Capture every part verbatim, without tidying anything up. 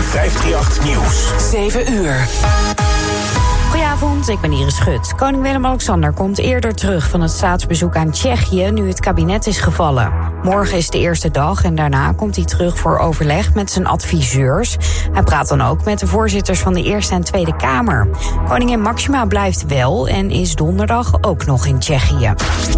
vijfhonderdachttien Nieuws. zeven uur. Goedenavond, ik ben Iris Schut. Koning Willem-Alexander komt eerder terug van het staatsbezoek aan Tsjechië nu het kabinet is gevallen. Morgen is de eerste dag en daarna komt hij terug voor overleg met zijn adviseurs. Hij praat dan ook met de voorzitters van de Eerste en Tweede Kamer. Koningin Máxima blijft wel en is donderdag ook nog in Tsjechië.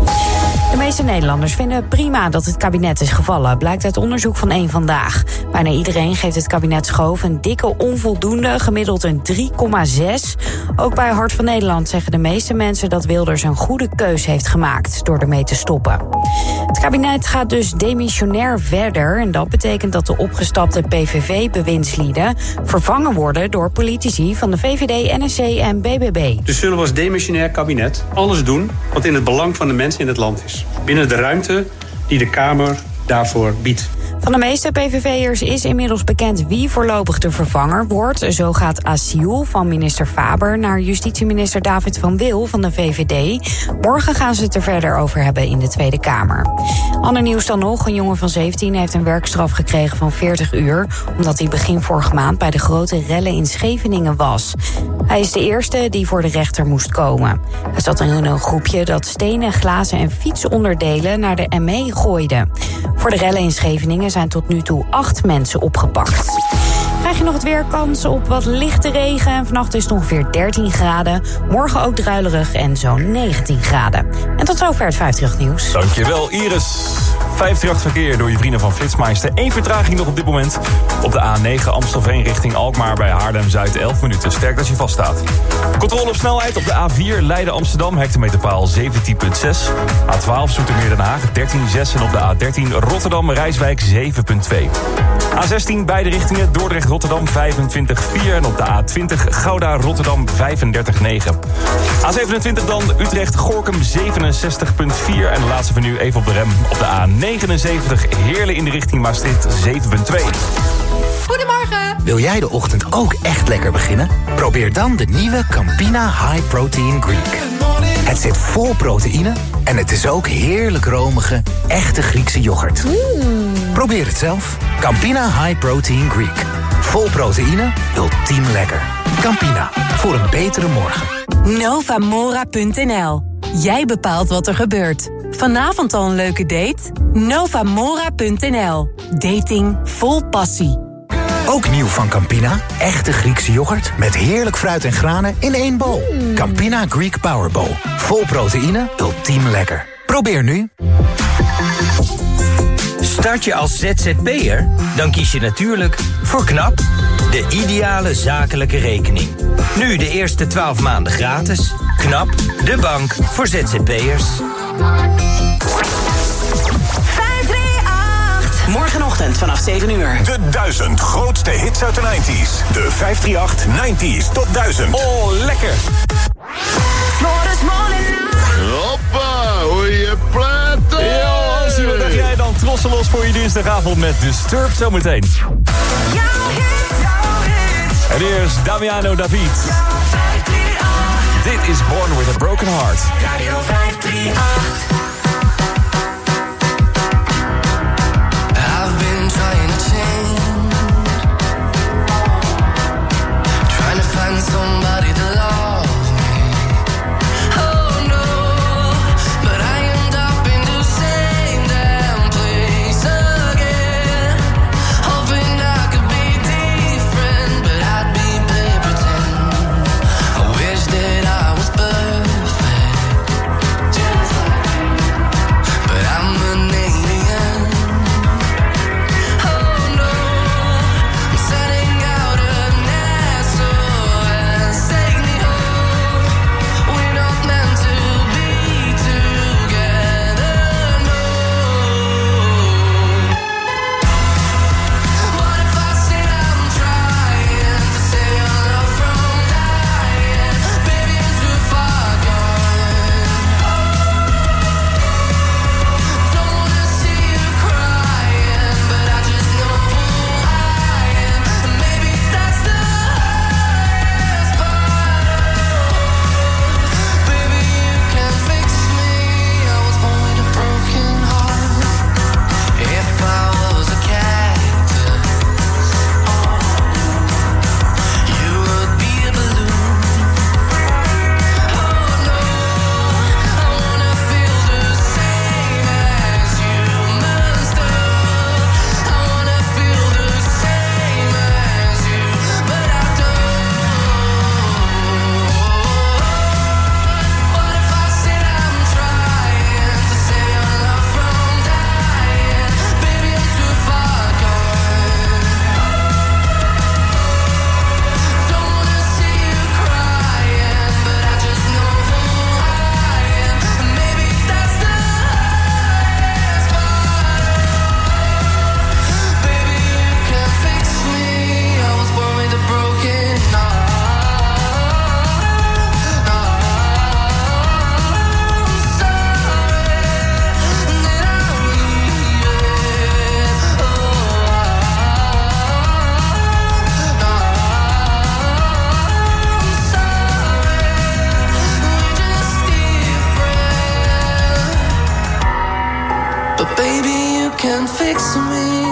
De meeste Nederlanders vinden het prima dat het kabinet is gevallen, blijkt uit onderzoek van Eén Vandaag. Bijna iedereen geeft het kabinet Schoof een dikke onvoldoende, gemiddeld een drie komma zes. Ook bij Hart van Nederland zeggen de meeste mensen dat Wilders een goede keus heeft gemaakt door ermee te stoppen. Het kabinet gaat dus demissionair verder en dat betekent dat de opgestapte P V V-bewindslieden vervangen worden door politici van de V V D, N S C en B B B. Dus zullen we als demissionair kabinet alles doen wat in het belang van de mensen in het land is. Binnen de ruimte die de Kamer daarvoor biedt. Van de meeste P V V'ers is inmiddels bekend wie voorlopig de vervanger wordt. Zo gaat asiel van minister Faber naar justitieminister David van Wil van de V V D. Morgen gaan ze het er verder over hebben in de Tweede Kamer. Ander nieuws dan nog. Een jongen van zeventien heeft een werkstraf gekregen van veertig uur... omdat hij begin vorige maand bij de grote rellen in Scheveningen was. Hij is de eerste die voor de rechter moest komen. Hij zat in een groepje dat stenen, glazen en fietsonderdelen naar de M E gooide. Voor de rellen in Scheveningen zijn tot nu toe acht mensen opgepakt. Krijg je nog het weer, kans op wat lichte regen. En vannacht is het ongeveer dertien graden. Morgen ook druilerig en zo'n negentien graden. En tot zover het vijfhonderdachttien Nieuws. Dankjewel, Iris. vijfhonderdachttien verkeer door je vrienden van Flitsmeister. Eén vertraging nog op dit moment. Op de A negen Amstelveen richting Alkmaar bij Haarlem-Zuid elf minuten. Sterk dat je vaststaat. Controle op snelheid op de A vier Leiden-Amsterdam. Hectometerpaal zeventien komma zes. A twaalf Zoetermeer Den Haag dertien komma zes. En op de A dertien Rotterdam-Rijswijk zeven komma twee. A zestien beide richtingen Dordrecht-Rotterdam vijfentwintig komma vier. En op de A twintig Gouda-Rotterdam vijfendertig komma negen. A zevenentwintig dan Utrecht-Gorkum zevenenzestig komma vier. En de laatste van nu even op de rem op de A negenenzeventig Heerlen in de richting Maastricht zeven komma twee. Goedemorgen! Wil jij de ochtend ook echt lekker beginnen? Probeer dan de nieuwe Campina High Protein Greek. Het zit vol proteïne en het is ook heerlijk romige, echte Griekse yoghurt. Mm. Probeer het zelf. Campina High Protein Greek. Vol proteïne, ultiem lekker. Campina, voor een betere morgen. Novamora punt n l. Jij bepaalt wat er gebeurt. Vanavond al een leuke date? Novamora punt n l. Dating vol passie. Ook nieuw van Campina, echte Griekse yoghurt met heerlijk fruit en granen in één bowl. Mm. Campina Greek Power Bowl. Vol proteïne, ultiem lekker. Probeer nu. Start je als Z Z P'er? Dan kies je natuurlijk voor KNAP, de ideale zakelijke rekening. Nu de eerste twaalf maanden gratis. KNAP, de bank voor Z Z P'ers. Morgenochtend vanaf zeven uur. De duizend grootste hits uit de negentig. De vijfhonderdachttien negentig tot duizend. Oh, lekker. Hoppa, hoe je platen. Yo, Ossie, wat dacht jij dan? Trossen los voor je dinsdagavond met Disturbed zometeen. En eerst Damiano David. Dit is Born with a Broken Heart. Radio vijfhonderdachttien. Trying to change, trying to find somebody to love me. Oh no, but I end up in the same damn place again. Hoping I could be different, but I'd be play pretend. I wish that I was perfect, just like you. But I'm an alien. Oh no. can fix me.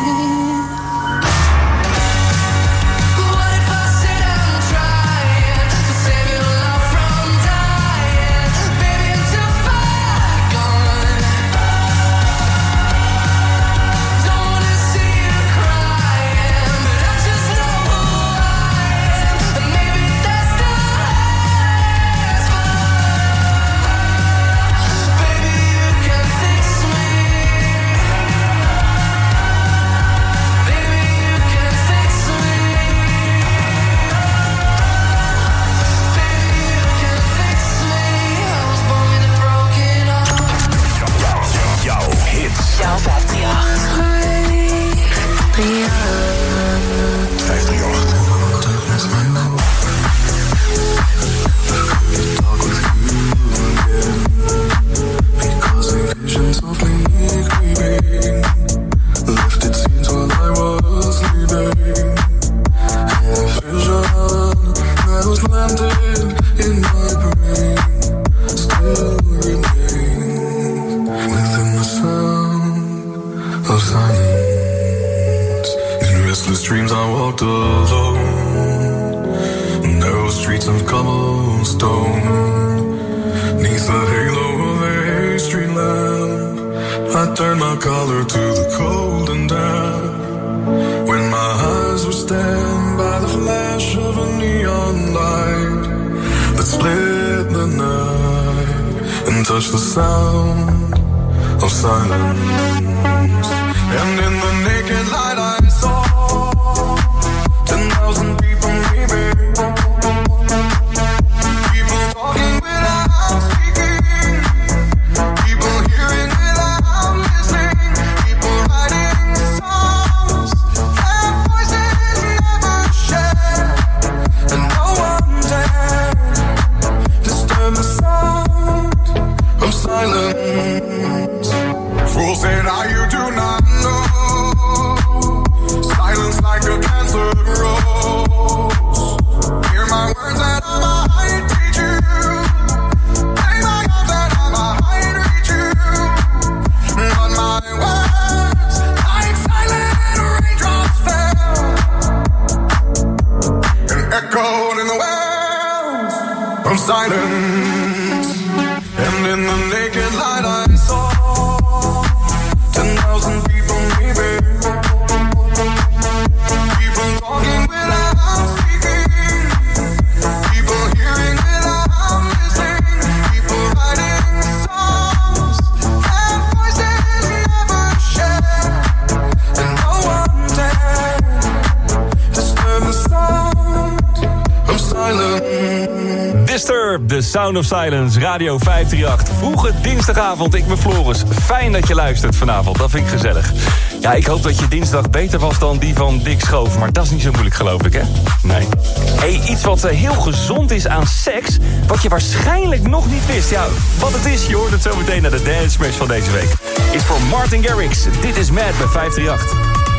The Sound of Silence, Radio vijf drie acht. Vroege dinsdagavond, ik ben Floris. Fijn dat je luistert vanavond, dat vind ik gezellig. Ja, ik hoop dat je dinsdag beter was dan die van Dick Schoof. Maar dat is niet zo moeilijk, geloof ik, hè? Nee. Hey, iets wat heel gezond is aan seks, wat je waarschijnlijk nog niet wist. Ja, wat het is, je hoort het zo meteen naar de Dance Smash van deze week. Is voor Martin Garrix. Dit is Mad bij vijf drie acht.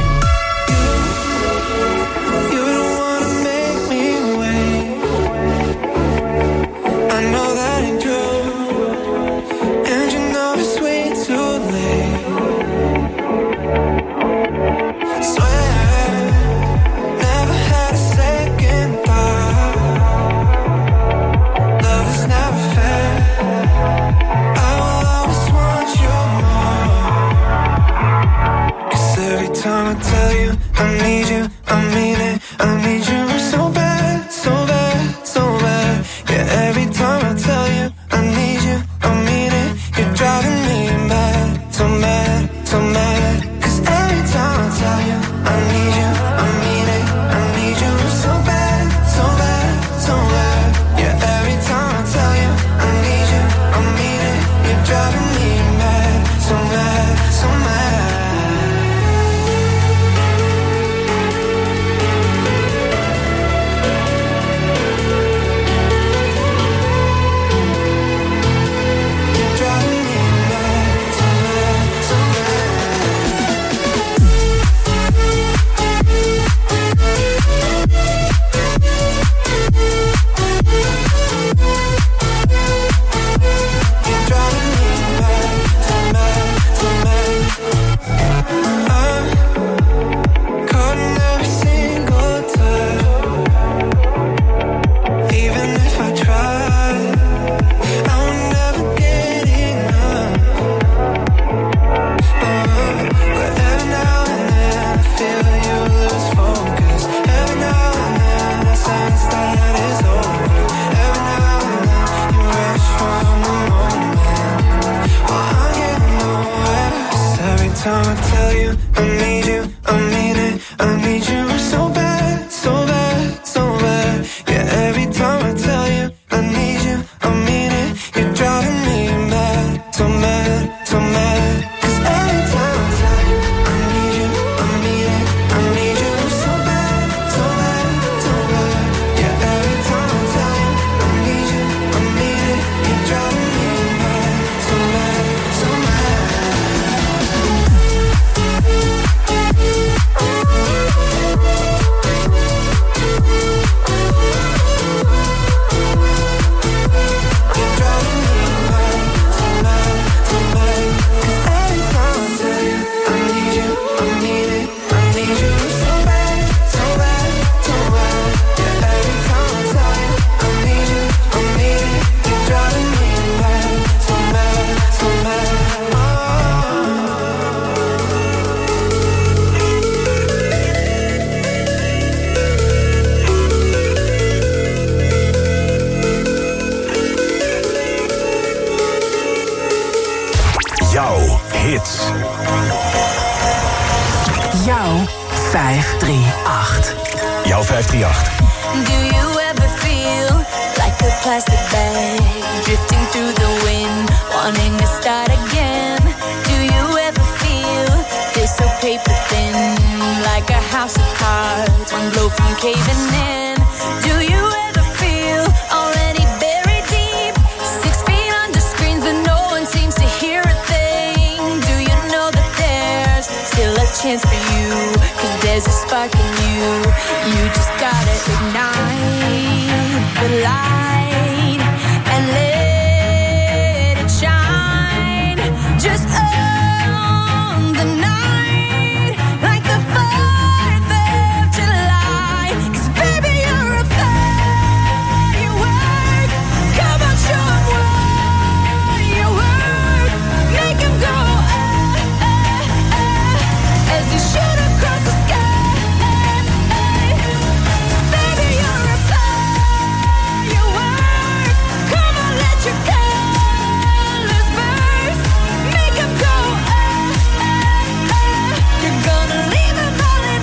Time I tell you I need you, I mean it. I need you so bad, so bad, so bad. Yeah, every time I tell you I need you, I mean it. You're driving me mad, so mad, so mad. Cause every time I tell you I need you, I mean it. I need you so bad, so bad, so bad. Yeah, every time I tell you I need you, I mean it. You're driving me mad, so mad, so mad. hits. Jouw vijf drie acht. Jouw vijf drie acht. Do you ever feel like a plastic bag drifting through the wind, wanting to start again? Do you ever feel this so paper thin, like a house of cards, one blow from caving in? Do you ever feel already buried deep, six feet under screens but no one seems to hear a thing? Do you know that there's still a chance for you, 'cause there's a spark in you, you just gotta ignite the light and let it shine. Just own the night like the fourth of July. 'Cause baby you're a firework. Come on, show 'em what you work. Make 'em go ah, ah, ah, as you shoot across the sky. Baby you're a firework. Come on, let your colors burst. Make 'em go ah, ah, ah. You're gonna leave 'em all in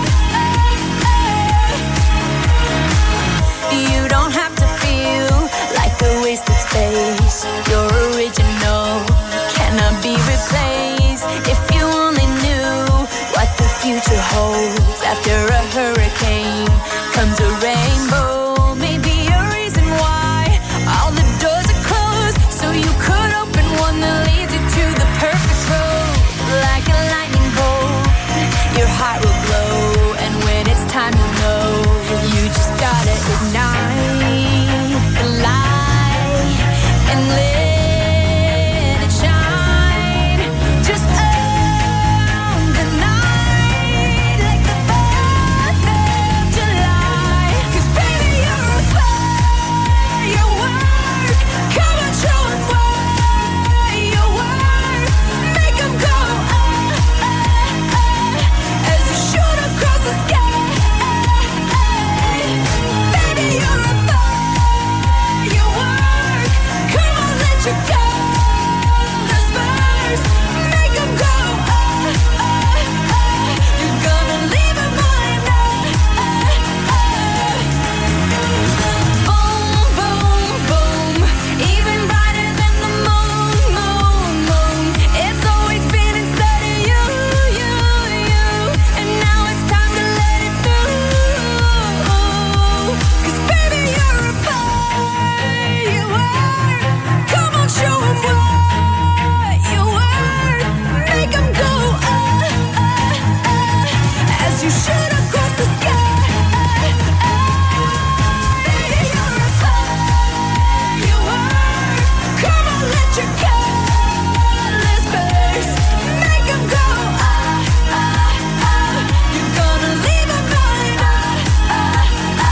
ah. You don't have to feel like a wasted space. You're original, cannot be replaced. If you only knew what the future holds. After a hurricane comes a rainbow. Maybe a reason why all the doors are closed, so you could open one that leads you to the perfect road. Like a lightning bolt, your heart will glow, and when it's time to know, you just gotta ignite the light and let it shine. Just own the night like the fourth of July. 'Cause baby you're a firework. Come on, show 'em what you work. Make 'em go ah, ah, ah, as you shoot across the sky. Baby you're a firework. Come on, let your colors burst. Make 'em go ah, ah, ah. You're gonna leave 'em all in ah, ah. Boom, boom, boom. Even brighter than the moon, moon, moon. It's always been inside of you, you, you. And now it's time to let it through. 'Cause baby you're a firework. Come on, show 'em what you work. Make 'em go ah, ah, ah, as you shoot across the sky. Baby you're a firework. Come on, let your colors burst. Make 'em go ah, ah, ah. You're gonna leave 'em all in ah, ah,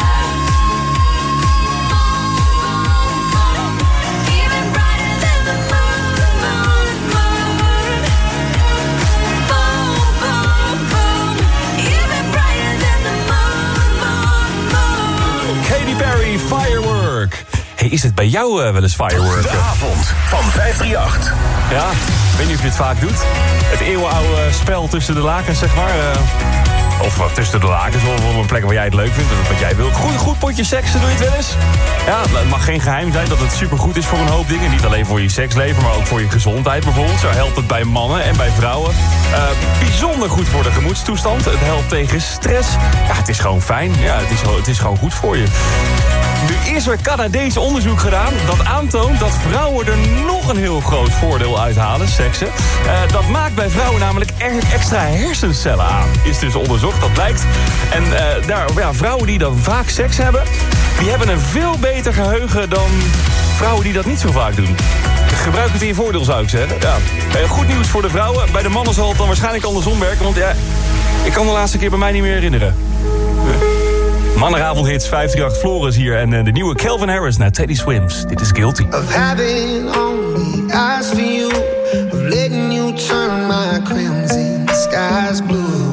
ah. Even brighter than the moon, moon, moon. Boom, boom, boom. Even brighter than the moon, moon, moon. Katy Perry, Firework. Hey, is het bij jou eh, wel eens firework? De avond van vijf drie acht. Ja, ik weet niet of je het vaak doet. Het eeuwenoude spel tussen de lakens, zeg maar. eh, of uh, tussen de lakens, of op een plek waar jij het leuk vindt, dat is wat jij wil. Goed, goed potje seksen, doe je het wel eens? Ja, het mag geen geheim zijn dat het supergoed is voor een hoop dingen. Niet alleen voor je seksleven, maar ook voor je gezondheid bijvoorbeeld. Zo helpt het bij mannen en bij vrouwen. Uh, bijzonder goed voor de gemoedstoestand. Het helpt tegen stress. Ja, het is gewoon fijn. Ja, het is, het is gewoon goed voor je. Nu is er Canadees onderzoek gedaan dat aantoont dat vrouwen er nog een heel groot voordeel uithalen, seksen. Uh, dat maakt bij vrouwen namelijk er extra hersencellen aan. Is dus onderzocht, dat blijkt. En uh, daar, ja, vrouwen die dan vaak seks hebben, die hebben een veel beter geheugen dan vrouwen die dat niet zo vaak doen. Gebruik het in je voordeel, zou ik zeggen. Ja. Uh, goed nieuws voor de vrouwen. Bij de mannen zal het dan waarschijnlijk andersom werken, want ja, ik kan de laatste keer bij mij niet meer herinneren. Uh. Mannenavondhits vijf drie acht, Floris hier en uh, de nieuwe Calvin Harris naar Teddy Swims. Dit is Guilty. Of having only eyes for you, of letting you turn my crimson skies blue.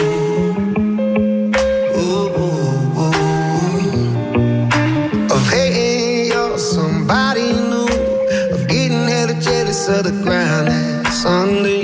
Ooh, ooh, ooh. Of hating you're somebody new, of getting hella jealous of the ground that's under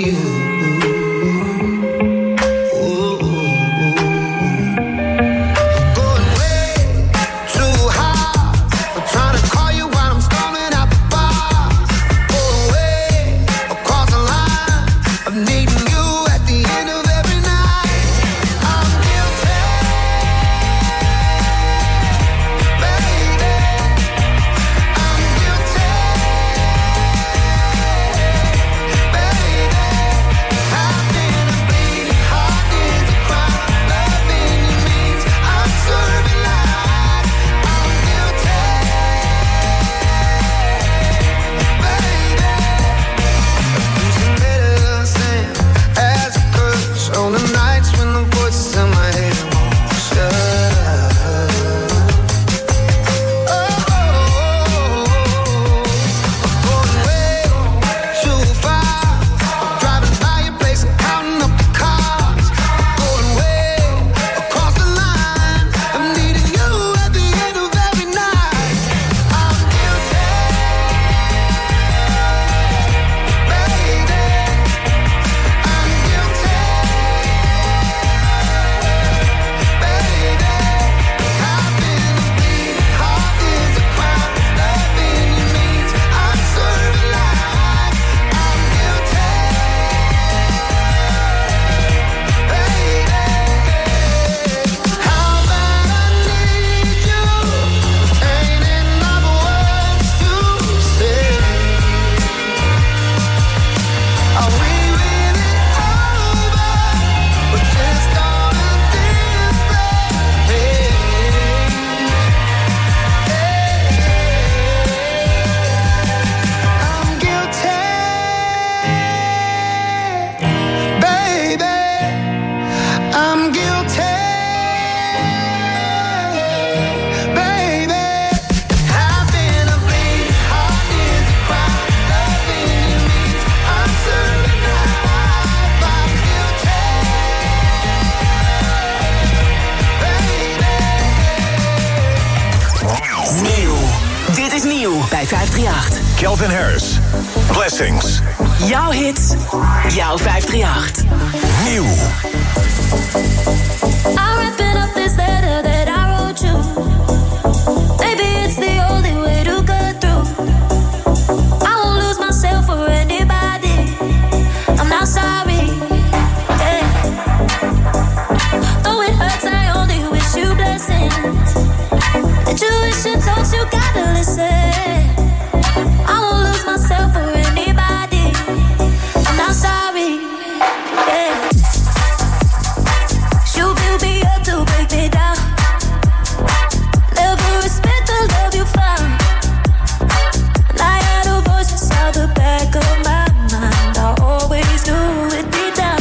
bij vijfdrieënachtig. Calvin Harris. Blessings. Jouw hits, jouw vijfdrieënachtig. Nieuw. I'm wrapping up this letter that I wrote you. Maybe it's the only way to get through. I won't lose myself for anybody. I'm not sorry. Yeah. Though it hurts, I only wish you blessings. That you wish you told you gotta listen. I won't lose myself for anybody. I'm not sorry. Yeah. You build me up to break me down. Never respect the love you found. And I had a voice inside the back of my mind. I always knew it deep down.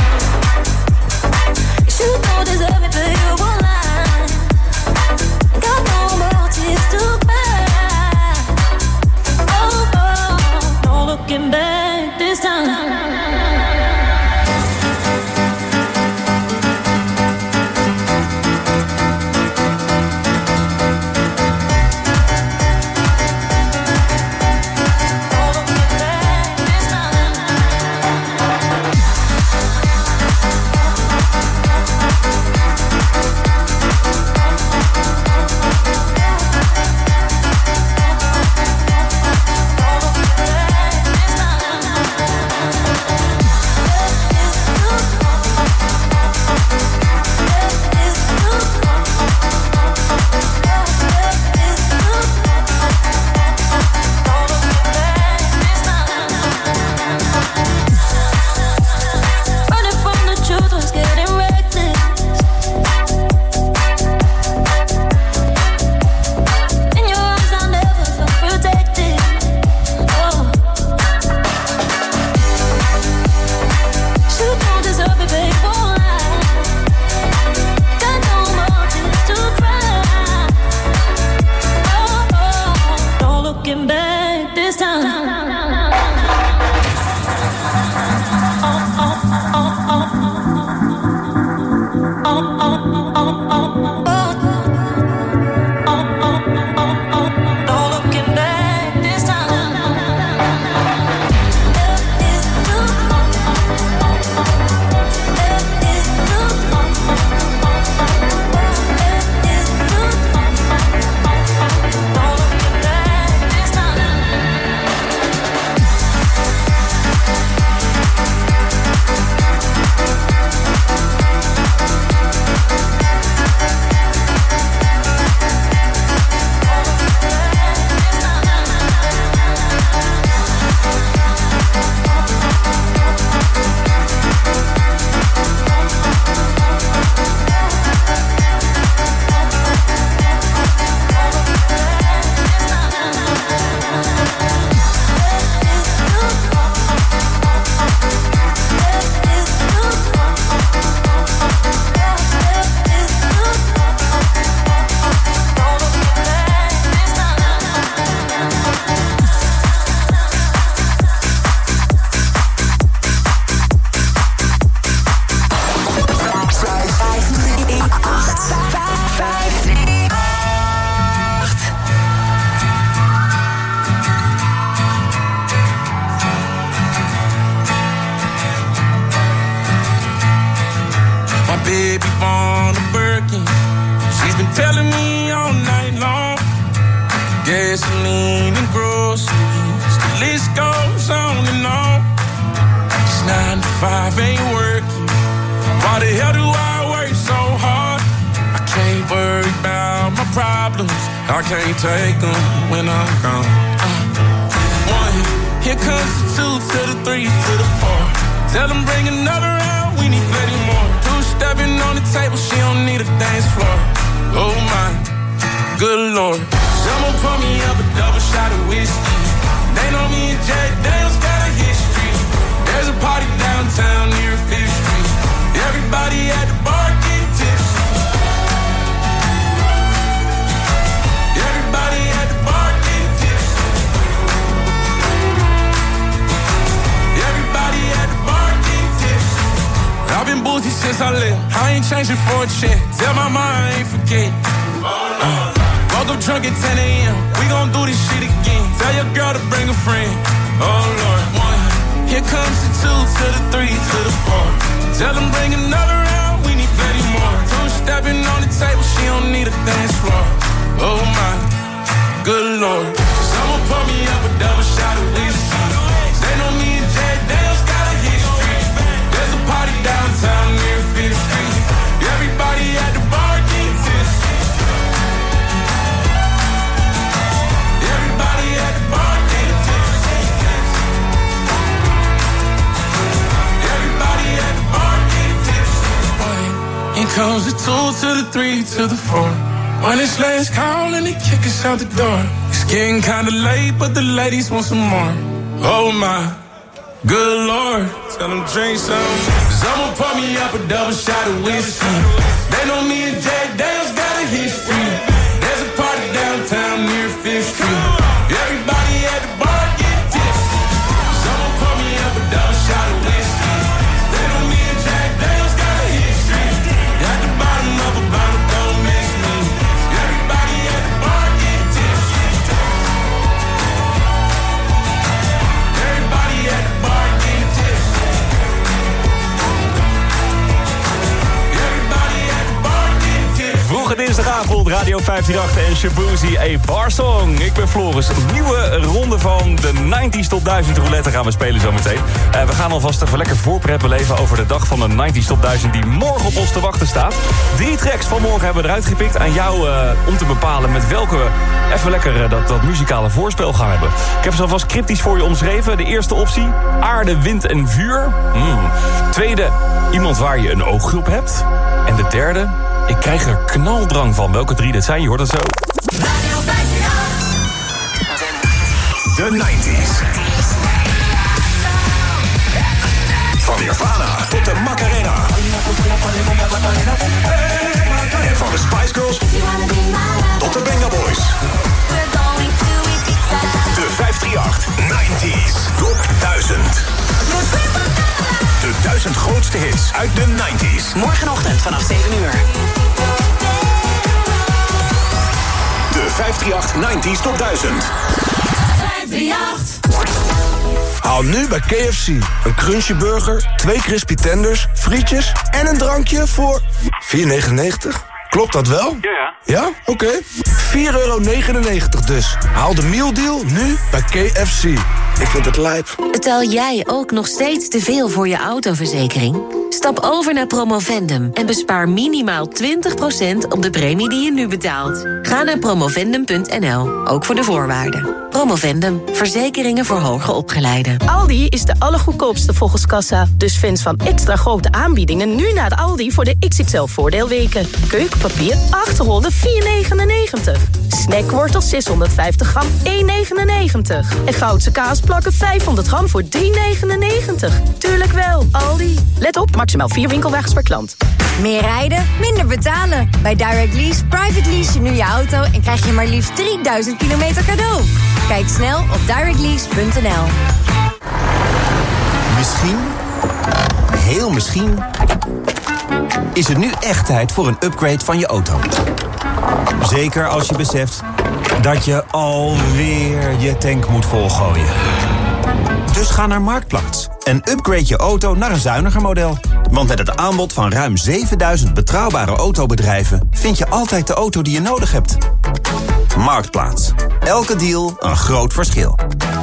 You don't deserve it, but you won't lie. Got no more tears to cry. Oh, oh, no looking back this time. Since I left, I ain't changing for a check. Tell my mind I ain't forget. Uh, woke up drunk at ten a.m. We gon' do this shit again. Tell your girl to bring a friend. Oh Lord, one. Here comes the two to the three to the four. Tell them bring another round. We need plenty more. Two stepping on the table. She don't need a dance floor. Oh my, good Lord. Someone pour me up a double shot of whiskey. They know me and Jack Daniels got a history. There's a party downtown near Fifth Street. Everybody at the bar getting tipsy. Everybody at the bar getting tipsy. Everybody at the bar getting tipsy. Here comes the two to the three to the four. When it's last call and they kick us out the door. It's getting kinda late, but the ladies want some more. Oh my, good Lord. Tell them drink some. Someone pour me up a double shot of whiskey. They know me and Jack Daniels got a history. There's a party downtown near Fifth Street. Everybody at the bar get tipsy. Someone pour me up a double shot of whiskey. They know me and Jack Daniels got a history. At the bottom of a bottle, don't miss me. Everybody at the bar get tipsy. Everybody at the bar get tipsy. Everybody at the bar get tipsy. Vroege dinsdagavond, Radio vijfhonderdachttien en Shabuzi, a bar song. Ik ben Floris. Een nieuwe ronde van de negentig tot duizend roulette gaan we spelen zometeen. Uh, we gaan alvast even lekker voorpret beleven over de dag van de negentig tot duizend die morgen op ons te wachten staat. Drie tracks van morgen hebben we eruit gepikt. Aan jou uh, om te bepalen met welke we even lekker uh, dat, dat muzikale voorspel gaan hebben. Ik heb ze alvast cryptisch voor je omschreven. De eerste optie, aarde, wind en vuur. Mm. Tweede, iemand waar je een oogje op hebt. En de derde, ik krijg er knaldrang van. Welke drie dit zijn, je hoort het zo. De negentig's. Van Nirvana tot de Macarena. En van de Spice Girls tot de Benga Boys. De vijfhonderdachttien negentig's Top duizend. De duizend grootste hits uit de negentig's. Morgenochtend vanaf zeven uur. De vijfhonderdachttien negentig's Top duizend. vijfhonderdachttien. Haal nu bij K F C een crunchy burger, twee crispy tenders, frietjes en een drankje voor vier negenennegentig. Klopt dat wel? Ja, ja. Ja? Oké. Okay. vier euro negenennegentig dus. Haal de mealdeal nu bij K F C. Ik vind het lijp. Betaal jij ook nog steeds te veel voor je autoverzekering? Stap over naar Promovendum en bespaar minimaal twintig procent op de premie die je nu betaalt. Ga naar promovendum punt n l, ook voor de voorwaarden. Promovendum, verzekeringen voor hoger opgeleiden. Aldi is de allergoedkoopste volgens kassa. Dus fans van extra grote aanbiedingen nu naar de Aldi voor de X X L voordeelweken. Keukenpapier achterhonderd vier negenennegentig. Snackwortel zeshonderdvijftig gram één negenennegentig. En Goudse kaasplakken vijfhonderd gram voor drie negenennegentig. Tuurlijk wel, Aldi. Let op, maximaal vier winkelwagens per klant. Meer rijden, minder betalen. Bij Direct Lease private lease je nu je auto en krijg je maar liefst drieduizend kilometer cadeau. Kijk snel op direct lease punt n l. Misschien, heel misschien, is het nu echt tijd voor een upgrade van je auto. Zeker als je beseft dat je alweer je tank moet volgooien. Dus ga naar Marktplaats en upgrade je auto naar een zuiniger model. Want met het aanbod van ruim zevenduizend betrouwbare autobedrijven vind je altijd de auto die je nodig hebt. Marktplaats. Elke deal een groot verschil.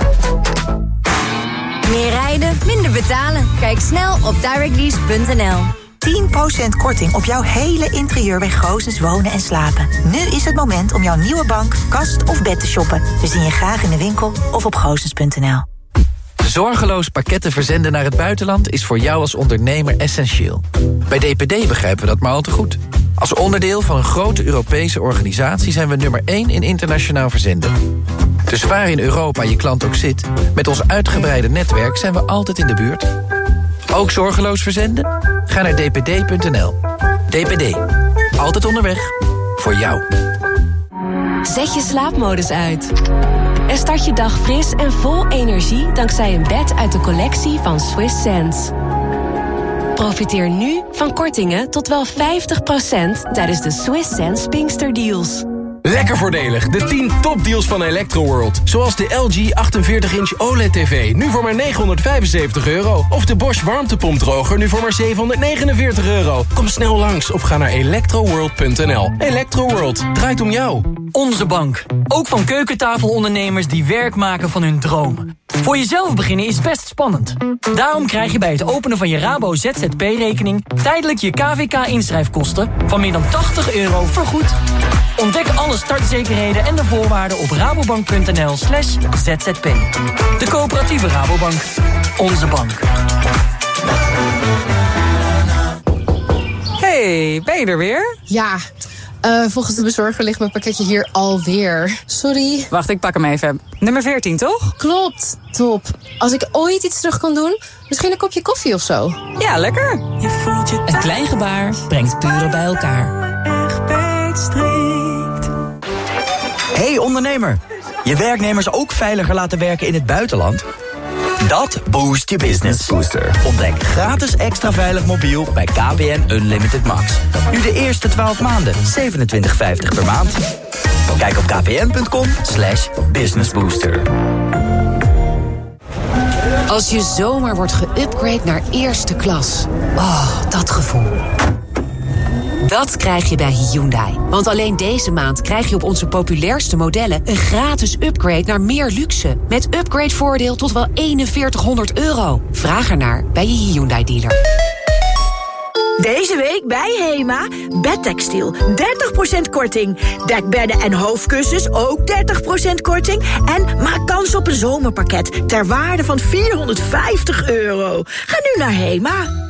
Meer rijden, minder betalen. Kijk snel op direct lease punt n l. tien procent korting op jouw hele interieur bij Goossens Wonen en Slapen. Nu is het moment om jouw nieuwe bank, kast of bed te shoppen. We zien je graag in de winkel of op goossens punt n l. Zorgeloos pakketten verzenden naar het buitenland is voor jou als ondernemer essentieel. Bij D P D begrijpen we dat maar al te goed. Als onderdeel van een grote Europese organisatie zijn we nummer één in internationaal verzenden. Dus waar in Europa je klant ook zit, met ons uitgebreide netwerk zijn we altijd in de buurt. Ook zorgeloos verzenden? Ga naar d p d punt n l. D P D. Altijd onderweg. Voor jou. Zet je slaapmodus uit. En start je dag fris en vol energie dankzij een bed uit de collectie van Swiss Sense. Profiteer nu van kortingen tot wel vijftig procent tijdens de Swiss Sense Pinkster Deals. Lekker voordelig. De tien topdeals van Electroworld. Zoals de L G achtenveertig inch O L E D-tv. Nu voor maar negenhonderdvijfenzeventig euro. Of de Bosch warmtepompdroger. Nu voor maar zevenhonderdnegenenveertig euro. Kom snel langs of ga naar electroworld punt n l. Electroworld. Draait om jou. Onze bank. Ook van keukentafelondernemers die werk maken van hun dromen. Voor jezelf beginnen is best spannend. Daarom krijg je bij het openen van je Rabo Z Z P-rekening... tijdelijk je K V K-inschrijfkosten van meer dan tachtig euro vergoed. Ontdek alle startzekerheden en de voorwaarden op rabobank punt n l slash z z p. De coöperatieve Rabobank. Onze bank. Hey, ben je er weer? Ja, uh, volgens de bezorger ligt mijn pakketje hier alweer. Sorry. Wacht, ik pak hem even. Nummer veertien, toch? Klopt, top. Als ik ooit iets terug kan doen, misschien een kopje koffie of zo. Ja, lekker. Je voelt je een klein gebaar brengt buren bij elkaar. Hey ondernemer, je werknemers ook veiliger laten werken in het buitenland? Dat boost je business. Booster. Ontdek gratis extra veilig mobiel bij K P N Unlimited Max. Nu de eerste twaalf maanden, zevenentwintig vijftig per maand. Kijk op kpn punt com slash businessbooster. Als je zomaar wordt geüpgrade naar eerste klas. Oh, dat gevoel. Dat krijg je bij Hyundai. Want alleen deze maand krijg je op onze populairste modellen... een gratis upgrade naar meer luxe. Met upgradevoordeel tot wel eenenveertighonderd euro. Vraag ernaar bij je Hyundai-dealer. Deze week bij Hema. Bedtextiel, dertig procent korting. Dekbedden en hoofdkussens ook dertig procent korting. En maak kans op een zomerpakket ter waarde van vierhonderdvijftig euro. Ga nu naar Hema.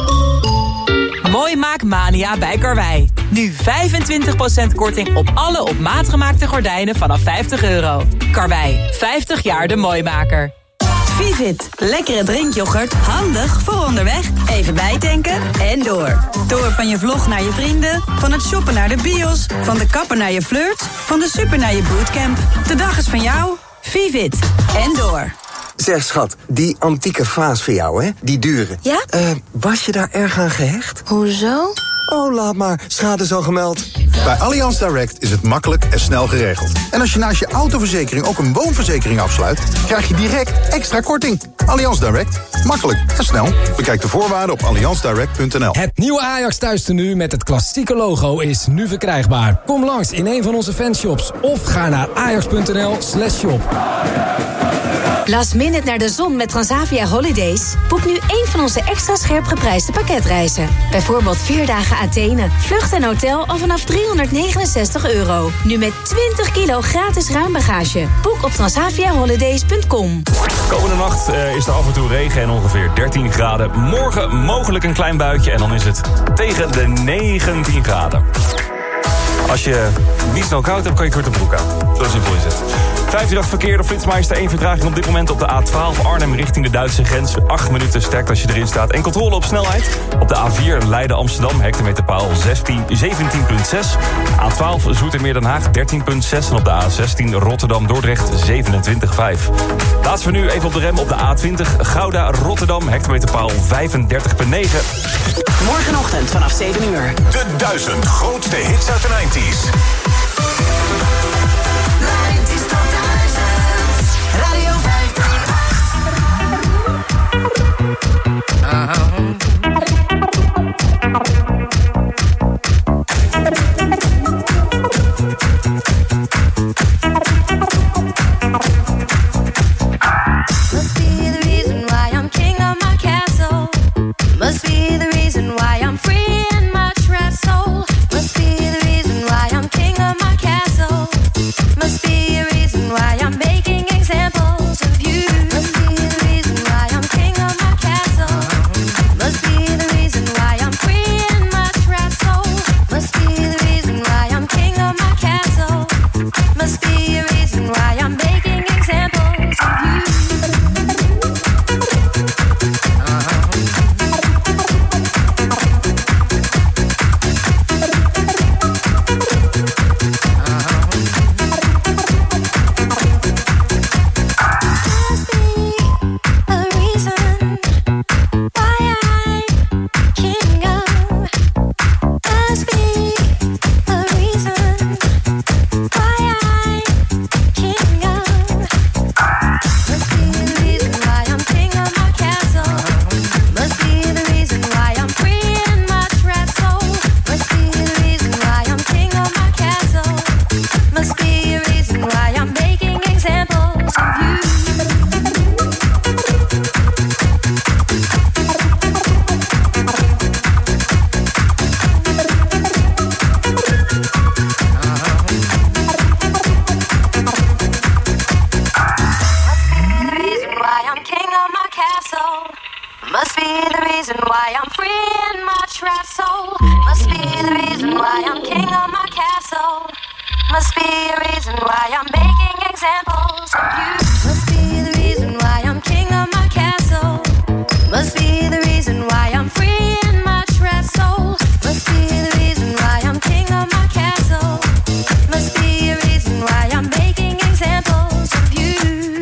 Mooi maakmania bij Karwei. Nu vijfentwintig procent korting op alle op maat gemaakte gordijnen vanaf vijftig euro. Karwei, vijftig jaar de mooimaker. Vivit, lekkere drinkyoghurt, handig voor onderweg. Even bijtanken en door. Door van je vlog naar je vrienden, van het shoppen naar de bios... van de kapper naar je flirt, van de super naar je bootcamp. De dag is van jou, Vivit en door. Zeg schat, die antieke vaas voor jou, hè? Die dure. Ja? Uh, was je daar erg aan gehecht? Hoezo? Oh, laat maar. Schade is al gemeld. Bij Allianz Direct is het makkelijk en snel geregeld. En als je naast je autoverzekering ook een woonverzekering afsluit... krijg je direct extra korting. Allianz Direct. Makkelijk en snel. Bekijk de voorwaarden op allianz direct punt n l. Het nieuwe Ajax thuistenu met het klassieke logo is nu verkrijgbaar. Kom langs in een van onze fanshops of ga naar ajax punt n l slash shop. Last minute naar de zon met Transavia Holidays? Boek nu één van onze extra scherp geprijsde pakketreizen. Bijvoorbeeld vier dagen Athene, vlucht en hotel al vanaf driehonderdnegenenzestig euro. Nu met twintig kilo gratis ruimbagage. Boek op transavia holidays punt com. Komende nacht uh, is er af en toe regen en ongeveer dertien graden. Morgen mogelijk een klein buitje en dan is het tegen de negentien graden. Als je niet snel koud hebt, kan je korte broek aan. Zo simpel is het. vijftiendracht verkeer door Flitsmeister. één vertraging op dit moment op de A twaalf Arnhem richting de Duitse grens. acht minuten sterk als je erin staat. En controle op snelheid. Op de A vier Leiden Amsterdam, hectometerpaal zeventien komma zes. A twaalf Zoetermeer Den Haag dertien komma zes. En op de A zestien Rotterdam Dordrecht zevenentwintig komma vijf. Laatst we nu even op de rem op de A twintig Gouda Rotterdam, hectometerpaal vijfendertig komma negen. Morgenochtend vanaf zeven uur. De duizend grootste hits uit de nineties. Radio Must be the reason why I'm king of my castle. Must be the reason why I'm free in my trash soul. Must be the reason why I'm king why I'm free in my trap soul. Must be the reason why I'm king of my castle. Must be a reason why I'm making examples of you. Must be the reason why I'm king of my castle. Must be the reason why I'm free in my trap soul. Must be the reason why I'm king of my castle. Must be a reason why I'm making examples of you.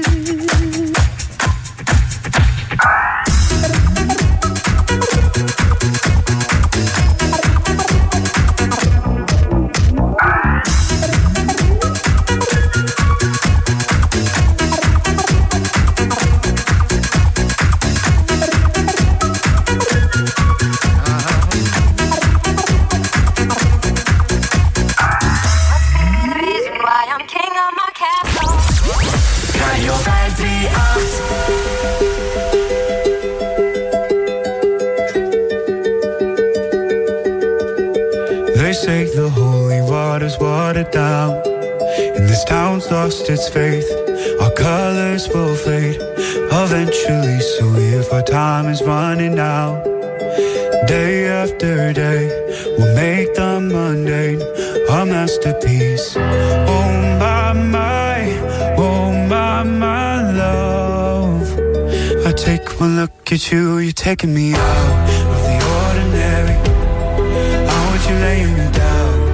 Down. And this town's lost its faith. Our colors will fade eventually. So if our time is running out, day after day, we'll make the mundane a masterpiece. Oh my, my, oh my, my love. I take one look at you, you're taking me out of the ordinary. I want you laying me down.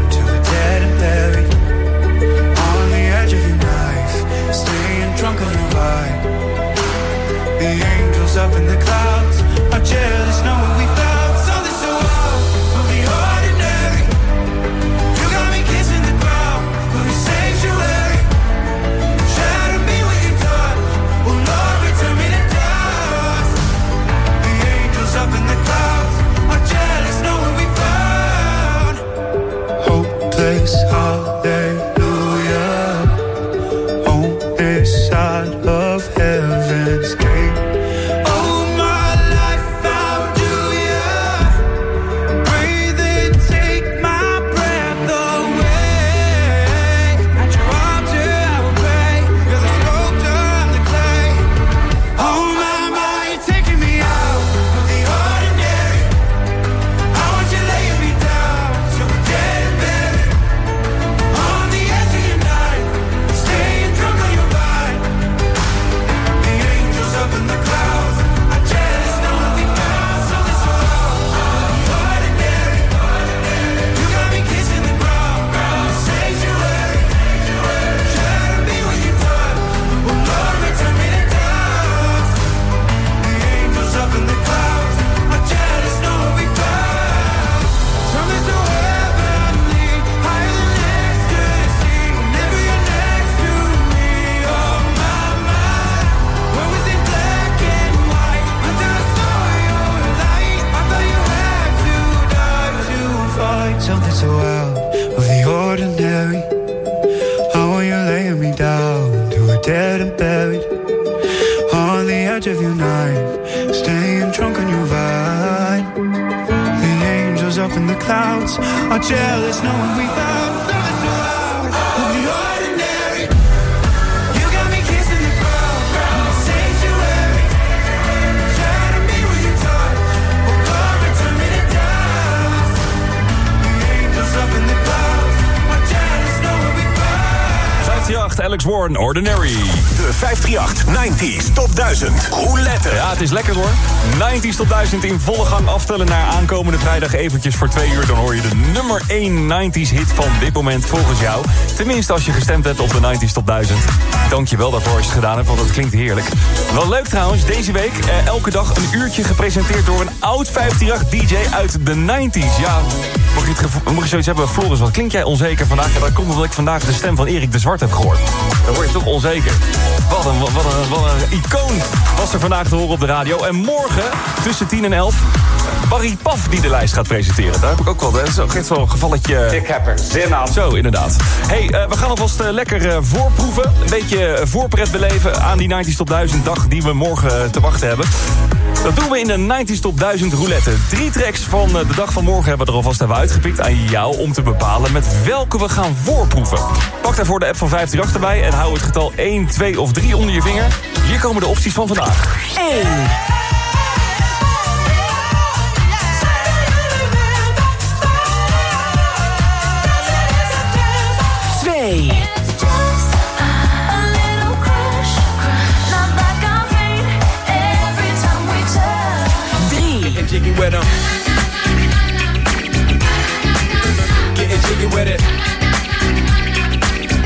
Drunk on your vibe. The angels up in the clouds are jealous, know what we found. Something so out of the ordinary. You got me kissing the ground of the sanctuary. Shadow me when you're done. Oh Lord, return me to dust. The angels up in the clouds are jealous, know what we found. Hopeless hallelujah. Side of heaven's gate. Oh, my life found you, yeah. Breathe and take my breath away. At your altar I will pray. You're the sculptor, I'm the clay. Oh, my, my, you're taking me out of the ordinary. I want you laying me down so we're dead and buried. On the edge of your knife, staying drunk on your vibe. Up in the clouds, I jealous, know what we found. Something so out of the ordinary. You got me kissing the ground, the sanctuary. Shadow me when you're done. Oh Lord, return me to dust. The angels up in the clouds, I jealous, know what we found. Something so heavenly, higher than ecstasy. Whenever you're next to me, oh my, my. What was it? Black and white, until I saw your light. I thought you had to die to find something so out of the ordinary. I want you laying me down to a dead and buried. On the edge of your knife, staying drunk on your vine. The angels up in the clouds are jealous, knowing we found something so out of the ordinary. You got me kissing the ground, the sanctuary. Shadow me when you touch, oh Lord, return me to dust. The angels up in the clouds are jealous, know what we found. vijf drie acht, Alex Warren, Ordinary. De vijf drie acht negentig Top duizend Roulette. Ja, het is lekker hoor. negentig Top duizend in volle gang aftellen naar aankomende vrijdag eventjes voor twee uur. Dan hoor je de nummer één negentig hit van dit moment volgens jou. Tenminste als je gestemd hebt op de negentig Top duizend. Dank je wel daarvoor als je het gedaan hebt, want dat klinkt heerlijk. Wel leuk trouwens, deze week eh, elke dag een uurtje gepresenteerd door een oud vijf drie acht D J uit de negentig. Ja, mocht je, het gevo- mocht je zoiets hebben, Floris, wat klink jij onzeker vandaag? Ja, dat komt omdat ik vandaag de stem van Erik de Zwart heb gehoord. Dan word je toch onzeker. Wat een, wat een, wat een icoon was er vandaag te horen op de radio. En morgen tussen tien en elf Barry Paf die de lijst gaat presenteren. Daar heb ik ook wel, dat is ook echt wel een gevalletje. Ik heb er zin aan. Zo, inderdaad. Hey, uh, we gaan alvast uh, lekker uh, voorproeven. Een beetje uh, voorpret beleven aan die negentig Top duizend dag die we morgen uh, te wachten hebben. Dat doen we in de negentig Top duizend roulette. Drie tracks van uh, de dag van morgen hebben we er alvast even uitgepikt aan jou om te bepalen met welke we gaan voorproeven. Pak daarvoor de app van vijf drie acht erbij en hou het getal één, twee of drie onder je vinger. Hier komen de opties van vandaag. één.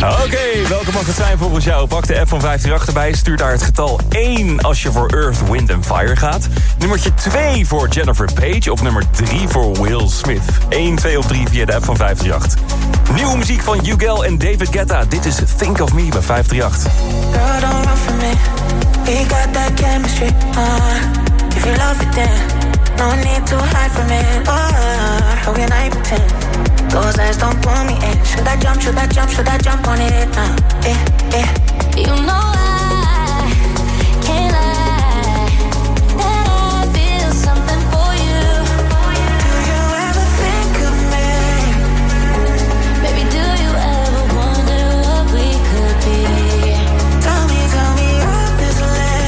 Oké, okay, welke mag het zijn volgens jou? Pak de app van vijfhonderdachttien erbij. Stuur daar het getal één als je voor Earth, Wind and Fire gaat. Nummertje twee voor Jennifer Page. Of nummer drie voor Will Smith. één, twee of drie via de app van vijfhonderdachttien. Nieuwe muziek van Hugel en David Guetta. Dit is Think of Me bij vijfhonderdachttien. Girl, don't run from me. We got that chemistry. Uh, if you love it, then no need to hide from it. Uh, how can I pretend? Those eyes don't pull me in. Should I jump, should I jump, should I jump on it? Uh, eh, eh. You know I can't lie, that I feel something for you. Do you ever think of me? Baby, do you ever wonder what we could be? Tell me, tell me honestly.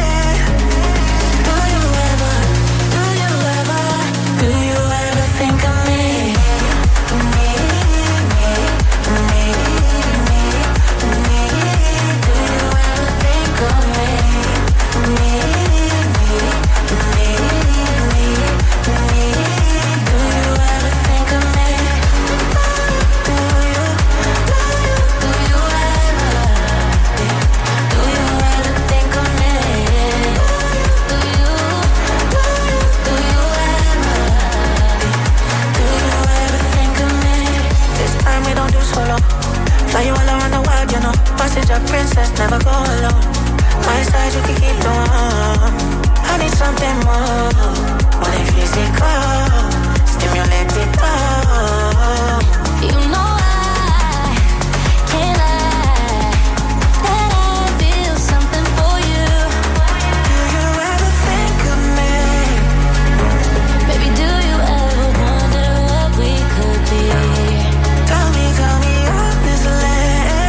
Do you ever, do you ever, do you ever think of me? Me, me, me, me, me. Do you ever think of me? Me, me, me, me, me. Do you ever think of me? Do you, do you, do you ever? Do you ever think of me? Do you, do you, do you ever? Do you ever think of me? This time we don't do solo. Fly you all around the world, you know. Passage of princess, never go alone. My side you can keep the warm. I need something more, more than physical. Stimulate it all. You know I can't lie, that I feel something for you. Do you ever think of me? Baby, do you ever wonder what we could be? Tell me, tell me honestly.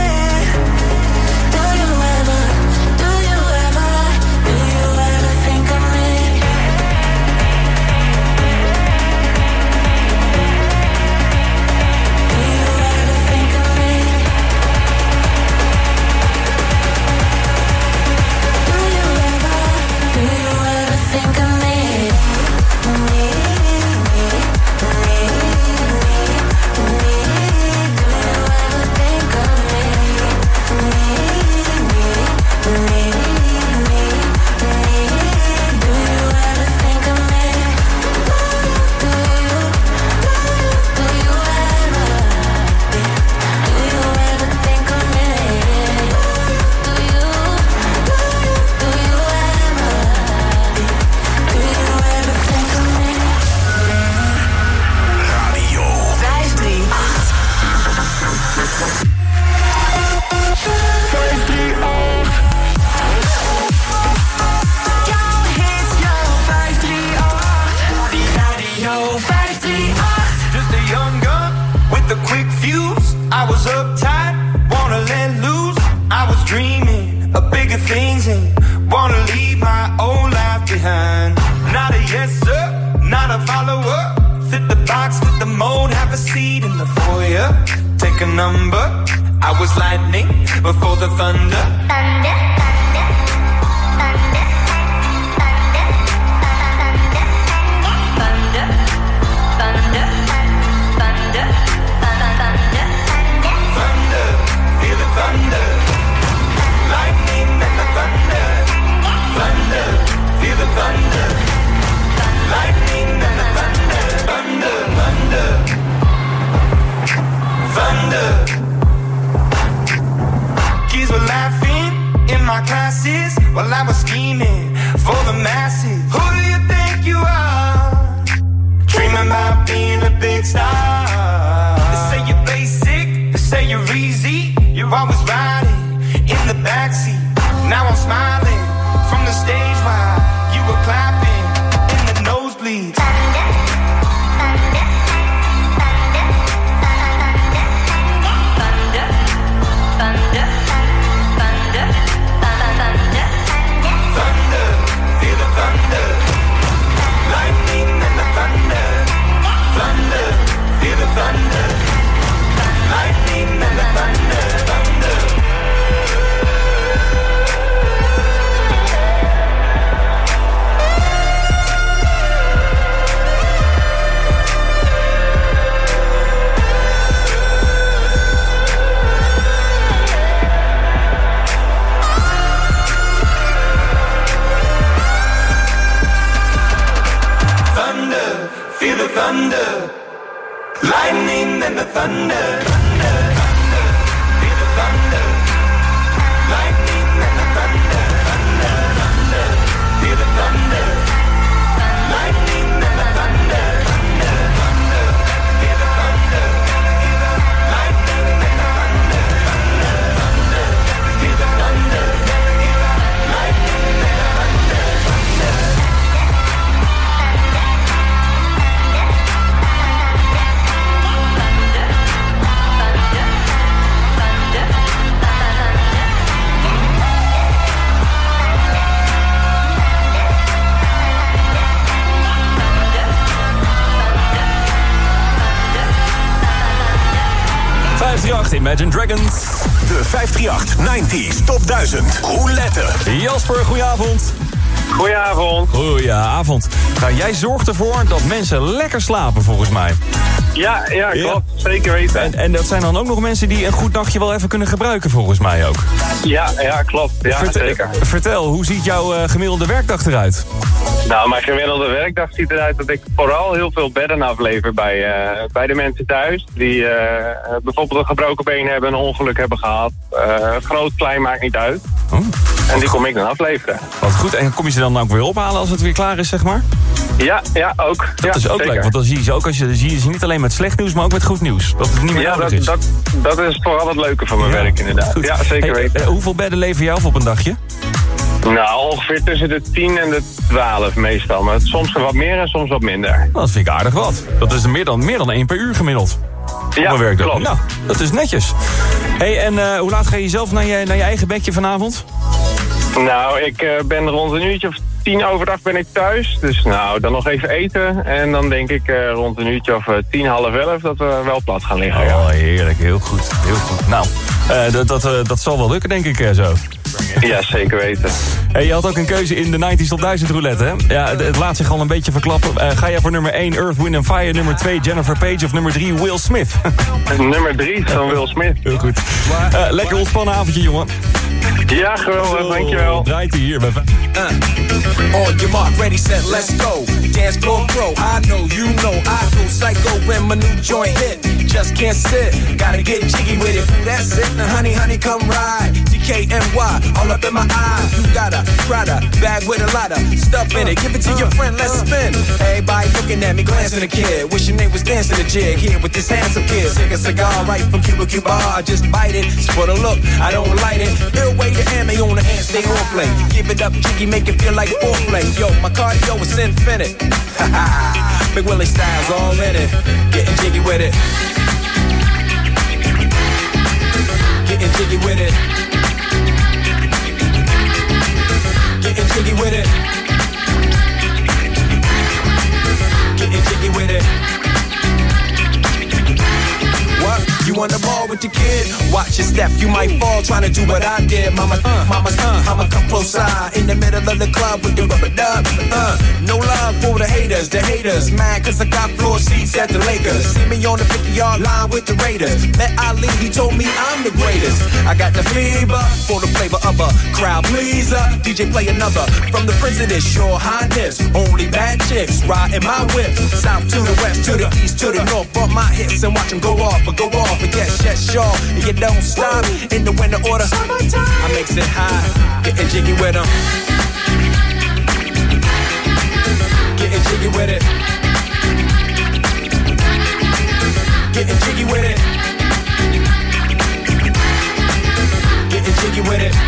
Do you ever, do you ever, do you ever think of me? Do you ever think of me? Do you ever, do you ever think of me? Me, me, me, me, me. Do you ever think of me? Me, me, me, me, me. Do you ever think of me? Do you, do you, do you ever? Do you ever think of me? Do you, do you, do you ever? Do you ever think of me? Radio vijfhonderdachttien. Jouw hits, jouw vijfhonderdachttien. Die radio vijfhonderdachttien. Just a young gun with a quick fuse. I was uptight, wanna let loose. I was dreaming of bigger things and wanna leave my old life behind. Not a yes sir, not a follower. Fit the box, fit the mold, have a seat in the foyer. Take a number. I was lightning before the thunder. Thunder, thunder, thunder, thunder, thunder, thunder, thunder, thunder, Thunder, feel the thunder. Lightning and the thunder. Thunder, feel the thunder. Lightning and the thunder. Thunder, thunder. Thunder. Kids were laughing in my classes while I was scheming for the masses. Who do you think you are? Dreaming about being a big star. They say you're basic, they say you're easy. You're always riding in the backseat. Now I'm smiling from the stage while you were clapping in the nosebleeds. Thunder, feel the thunder. Lightning and the thunder. Thunder, feel the thunder. Lightning and the thunder. Thunder. thunder, thunder, thunder. Feel the thunder. Lightning and the thunder, thunder, thunder. Feel the thunder. Lightning and the thunder, thunder, thunder. Feel the thunder. Lightning and the thunder, thunder, thunder. Feel the thunder. Lightning and the thunder, thunder. vijfhonderdachttien, Imagine Dragons. De vijfhonderdachttien negentig Top duizend Roulette. Jasper, goedenavond. Goedenavond. Goedenavond. Nou, jij zorgt ervoor dat mensen lekker slapen, volgens mij. Ja, ja, klopt. Ja. Zeker weten. En, en dat zijn dan ook nog mensen die een goed nachtje wel even kunnen gebruiken, volgens mij ook. Ja, ja, klopt. Ja, Vertel, zeker. Vertel, hoe ziet jouw uh, gemiddelde werkdag eruit? Nou, mijn gemiddelde werkdag ziet eruit dat ik vooral heel veel bedden aflever bij, uh, bij de mensen thuis. Die uh, bijvoorbeeld een gebroken been hebben, een ongeluk hebben gehad. Uh, groot, klein, maakt niet uit. Oh. En die kom ik dan afleveren. Wat goed. En kom je ze dan ook weer ophalen als het weer klaar is, zeg maar? Ja, ja, ook. Dat ja, is ook zeker. leuk, want dan zie je ze ook als je, dan zie je ze niet alleen met slecht nieuws, maar ook met goed nieuws. Dat het niet meer ja, nodig dat, is. dat, dat is vooral het leuke van mijn Ja, werk inderdaad. goed. Ja, zeker Hey, weten. uh, hoeveel bedden lever jij af op een dagje? Nou, ongeveer tussen de tien en de twaalf meestal. Maar soms wat meer en soms wat minder. Dat vind ik aardig wat. Dat is meer dan, meer dan één per uur gemiddeld. Ja, op mijn werkdag. klopt. Nou, dat is netjes. Hey, en uh, hoe laat ga je zelf naar je, naar je eigen bedje vanavond? Nou, ik uh, ben rond een uurtje of tien overdag ben ik thuis. Dus nou, dan nog even eten. En dan denk ik uh, rond een uurtje of uh, tien, half elf dat we wel plat gaan liggen. Ja. Oh, heerlijk. Heel goed. Heel goed. Nou, uh, dat, dat, uh, dat zal wel lukken, denk ik uh, zo. Ja, zeker weten. Hey, je had ook een keuze in de negentig Top duizend roulette, hè? Ja, het, het laat zich al een beetje verklappen. Uh, ga jij voor nummer één Earth, Wind and Fire, nummer twee Jennifer Page of nummer drie Will Smith? Nummer drie van Will Smith. Heel goed. Uh, lekker ontspannen avondje, jongen. Ja, geweldig, Zo, dankjewel. Draait hij hier bij Uh, on your mark, ready, set, let's go. Dance floor pro, I know, you know, I go psycho when my new joint hit. Just can't sit, gotta get jiggy with it. Ooh, that's it, now honey, honey, come ride. D K N Y, all up in my eye. You got a Prada bag with a lot of stuff in it. Give it to your friend, let's spin. Everybody looking at me, glancing at the kid. Wishing they was dancing a jig here with this handsome kid. Sick a cigar right from Cuba Cuba. I just bite it, it's for the look, I don't light it. Ill way to ammo on the hand, stay on play. Give it up, jiggy, make it feel like foreplay. Yo, my cardio is infinite. Big Willie Styles all in it. Getting jiggy with it. Getting jiggy with it. Getting jiggy with it. Getting jiggy with it. What? You on the ball with your kid? Watch your step, you might fall trying to do what I did. Mama, uh, mama, uh, mama, come close side in the middle of the club with the rubber dub. Uh, no love for the haters, the haters mad cause I got floor seats at the Lakers. See me on the fifty-yard line with the Raiders. Met Ali, he told me I'm the greatest. I got the fever for the flavor of a crowd pleaser. D J play another from the Prince of this, your highness. Only bad chicks riding my whip. South to the west, to the east, to the north. Bump my hips and watch them go off, but go off. But yes, yes, sure, and you don't stop in the winter order. Summertime. I makes it high, getting jiggy with them. Getting jiggy with it. Getting jiggy with it. Getting jiggy with it.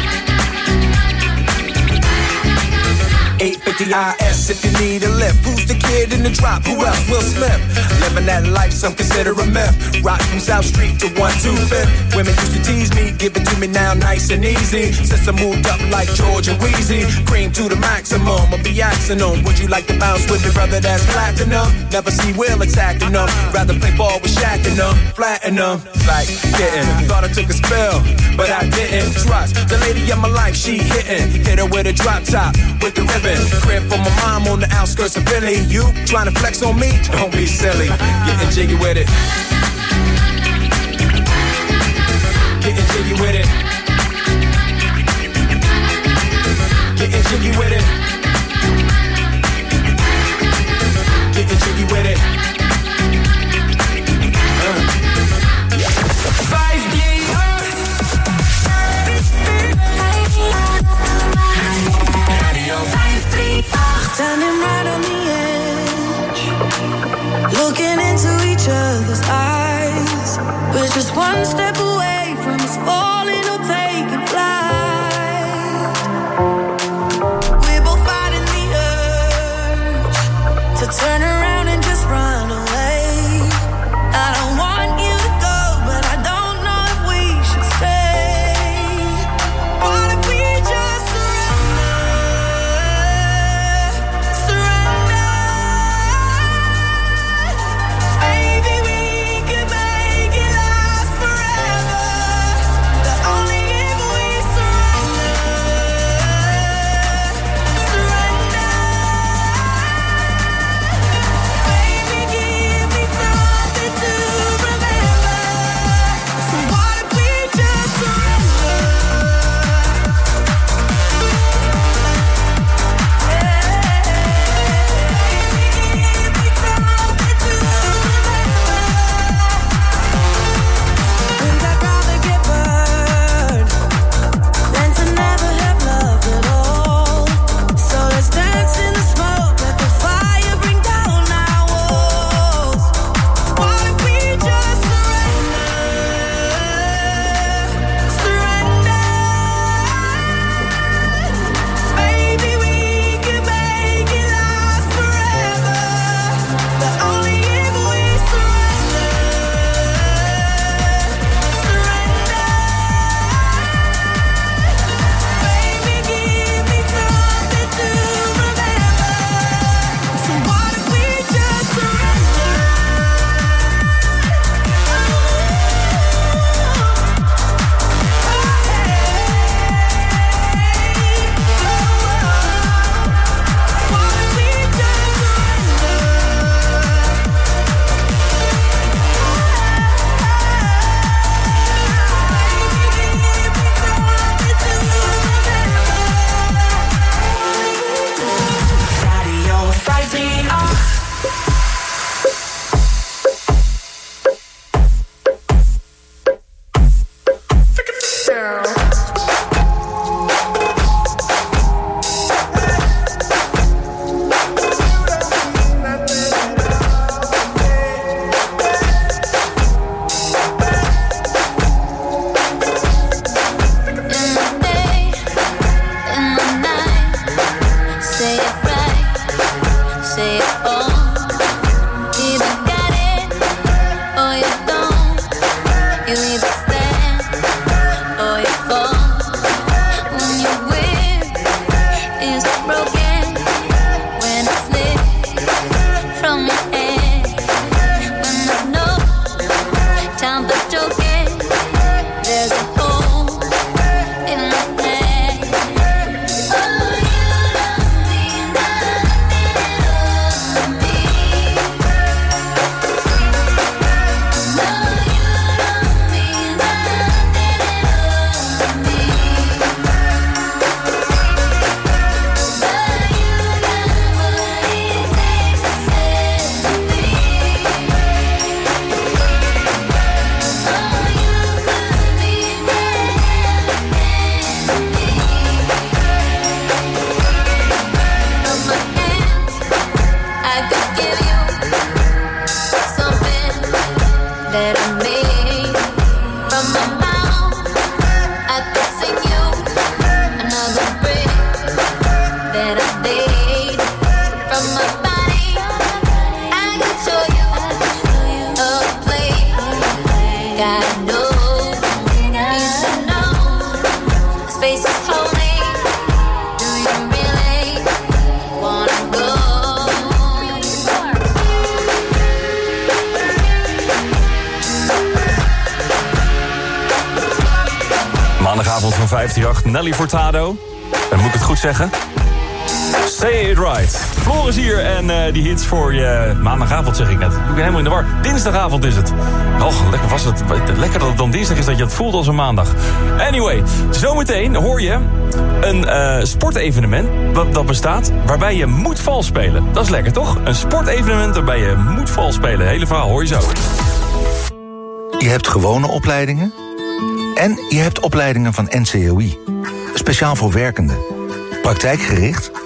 eight fifty I S if you need a lift. Who's the kid in the drop? Who else? Will Smith. Living that life, some consider a myth. Rock from South Street to one two fifth. Women used to tease me, give it to me now nice and easy. Since I moved up like George and Wheezy, cream to the maximum, I'll be axing them. Would you like to bounce with your brother that's platinum? Never see Will attacking them. Rather play ball with Shaq and them, flatten them. Like, getting, thought I took a spill, but I didn't. Trust the lady of my life, she hitting. Hit her with a drop top, with the ribbon. Crib for my mom on the outskirts of Philly. You trying to flex on me? Don't be silly. Getting jiggy with it. Getting jiggy with it. Getting jiggy with it. Getting jiggy with it. Uh. standing right on the edge, looking into each other's eyes. We're just one step away from us falling or taking flight. We're both fighting the urge to turn around and just run away. I don't want you to go, but I don't know if we should stay. What if we just surrender? Surrender. Maybe we can make it last forever. But only if we surrender. Surrender. Baby, give me something to remember. So what if we just surrender? And I'd rather get burned than to never have loved at all. So let's dance in the smoke, let the fire bring down our walls. What if we just surrender? Surrender. Maybe we can make it last forever. But only if we surrender. Surrender. Baby, give me something to remember. So what if we just surrender? What if we just Radio vijfhonderdachttien. In the day, in the night, say it right, say it all. Either got it or you don't. You either stand or you fall. When your will is broken, when it's lit from your head, when there's no time for joking, there's a hole in the head. Oh, you don't mean nothing at all to me. No, you don't mean nothing at all to me. But you got what it takes to set me free. Oh, you could be better than me. From my hands, I could give you something that I made. From my mouth, I could sing you another break that I made. From my body, I could show you a place. Gotta know, you should know. The space is holy. Do you really wanna go? Maandagavond van vijfhonderdachttien, Nelly Furtado. En moet ik het goed zeggen? Say it right. Floris hier en uh, die hits voor je maandagavond, zeg ik net. Ik ben helemaal in de war. Dinsdagavond is het. Och, lekker was het. Lekker dat het dan dinsdag is, dat je het voelt als een maandag. Anyway, zometeen hoor je een uh, sportevenement dat, dat bestaat waarbij je moet vals spelen. Dat is lekker, toch? Een sportevenement waarbij je moet vals spelen. Hele verhaal hoor je zo. Je hebt gewone opleidingen en je hebt opleidingen van N C O I. Speciaal voor werkenden. Praktijkgericht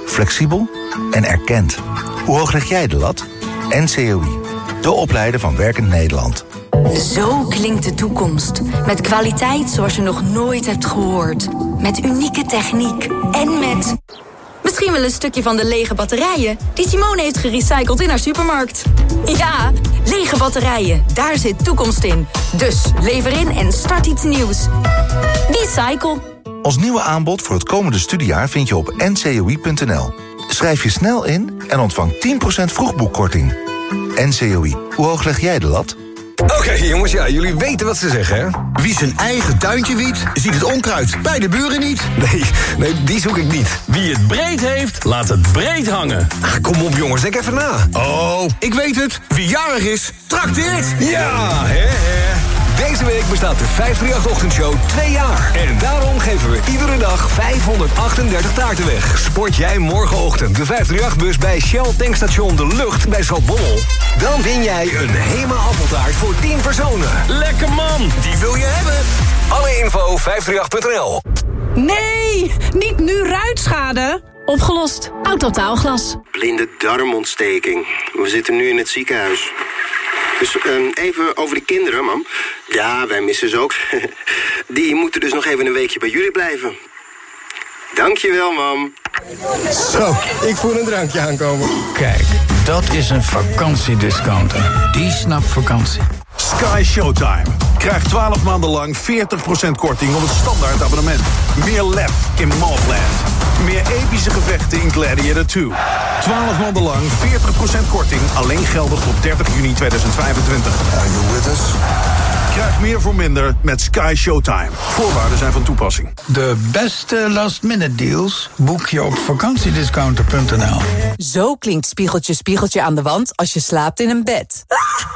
Flexibel en erkend. Hoe hoog leg jij de lat? N C O I, de opleider van Werkend Nederland. Zo klinkt de toekomst. Met kwaliteit zoals je nog nooit hebt gehoord. Met unieke techniek. En met... misschien wel een stukje van de lege batterijen... die Simone heeft gerecycled in haar supermarkt. Ja, lege batterijen. Daar zit toekomst in. Dus lever in en start iets nieuws. Recycle. Ons nieuwe aanbod voor het komende studiejaar vind je op n c o i punt n l. Schrijf je snel in en ontvang tien procent vroegboekkorting. N C O I, hoe hoog leg jij de lat? Oké okay, jongens, ja, jullie weten wat ze zeggen, hè? Wie zijn eigen tuintje wiet, ziet het onkruid bij de buren niet. Nee, nee, die zoek ik niet. Wie het breed heeft, laat het breed hangen. Ah, kom op jongens, denk even na. Oh, ik weet het. Wie jarig is, trakteert. Ja, hè, hè. Deze week bestaat de vijfhonderdachtenochtendshow twee jaar. En daarom geven we iedere dag vijfhonderdachtendertig taarten weg. Sport jij morgenochtend de vijfhonderdachtenbus bij Shell Tankstation De Lucht bij Zaltbommel? Dan win jij een Hema appeltaart voor tien personen. Lekker man, die wil je hebben. Alle info vijfhonderdachtenachtig punt n l. Nee, niet nu ruitschade. Opgelost. Autotaalglas. Blinde darmontsteking. We zitten nu in het ziekenhuis. Dus um, even over de kinderen, mam. Ja, wij missen ze ook. Die moeten dus nog even een weekje bij jullie blijven. Dankjewel, mam. Zo, ik voel een drankje aankomen. Kijk, dat is een vakantiediscounter. Die snapt vakantie. Sky Showtime. Krijg twaalf maanden lang veertig procent korting op het standaard abonnement. Meer lef in Mallplant. Meer epische gevechten in Gladiator twee. twaalf maanden lang veertig procent korting. Alleen geldig tot dertig juni tweeduizend vijfentwintig. Are you with us? Krijg meer voor minder met Sky Showtime. Voorwaarden zijn van toepassing. De beste last-minute deals boek je op vakantiediscounter punt n l. Zo klinkt spiegeltje, spiegeltje aan de wand als je slaapt in een bed.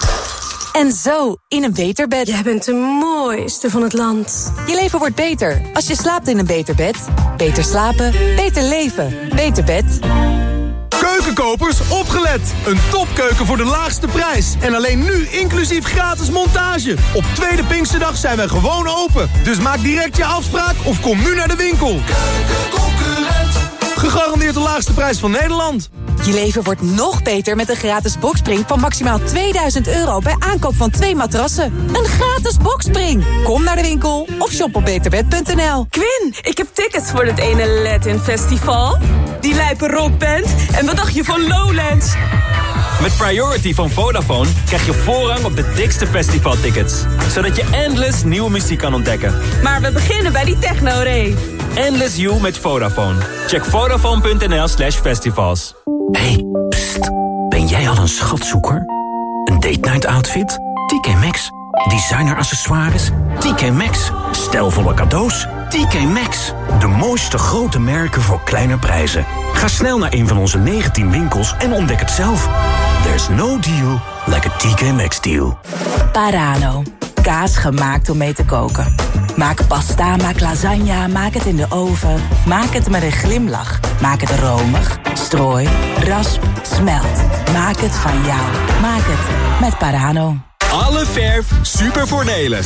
En zo in een beter bed. Jij bent de mooiste van het land. Je leven wordt beter als je slaapt in een beter bed. Beter slapen, beter leven. Beter bed. Keukenkopers, opgelet! Een topkeuken voor de laagste prijs. En alleen nu inclusief gratis montage. Op tweede Pinksterdag zijn wij gewoon open. Dus maak direct je afspraak of kom nu naar de winkel. Keukenconcurrent. Gegarandeerd de laagste prijs van Nederland. Je leven wordt nog beter met een gratis boxspring van maximaal tweeduizend euro... bij aankoop van twee matrassen. Een gratis boxspring. Kom naar de winkel of shop op beterbed punt n l. Quinn, ik heb tickets voor het ene Latin Festival. Die lijpe rockband. En wat dacht je van Lowlands? Met Priority van Vodafone krijg je voorrang op de dikste festivaltickets. Zodat je endless nieuwe muziek kan ontdekken. Maar we beginnen bij die techno-rave. Endless You met Vodafone. Check vodafone punt n l slash festivals. Hey, pst. Ben jij al een schatzoeker? Een date night outfit? T K Maxx. Designer accessoires? T K Maxx. Stijlvolle cadeaus? T K Maxx. De mooiste grote merken voor kleine prijzen. Ga snel naar een van onze negentien winkels en ontdek het zelf. There's no deal like a T K Maxx deal. Parano. Kaas gemaakt om mee te koken. Maak pasta, maak lasagne, maak het in de oven. Maak het met een glimlach. Maak het romig, strooi, rasp, smelt. Maak het van jou. Maak het met Parano. Alle verf super voordelig.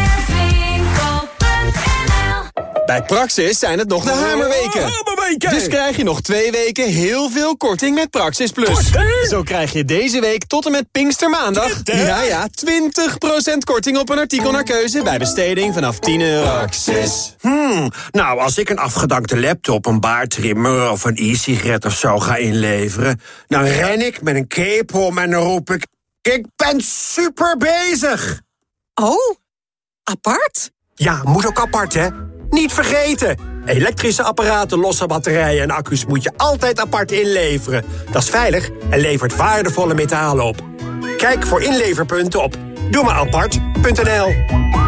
Bij Praxis zijn het nog de hamerweken. Hamerweken! Dus krijg je nog twee weken heel veel korting met Praxis Plus. Korting? Zo krijg je deze week tot en met Pinkstermaandag... twintig? Ja, ja, twintig procent korting op een artikel naar keuze... bij besteding vanaf tien euro. Praxis. Hmm, nou, als ik een afgedankte laptop, een baardtrimmer... of een e-sigaret of zo ga inleveren... dan ren ik met een cape om en dan roep ik... Ik ben super bezig! Oh, apart? Ja, moet ook apart, hè? Niet vergeten! Elektrische apparaten, losse batterijen en accu's moet je altijd apart inleveren. Dat is veilig en levert waardevolle metalen op. Kijk voor inleverpunten op doe maar apart punt n l.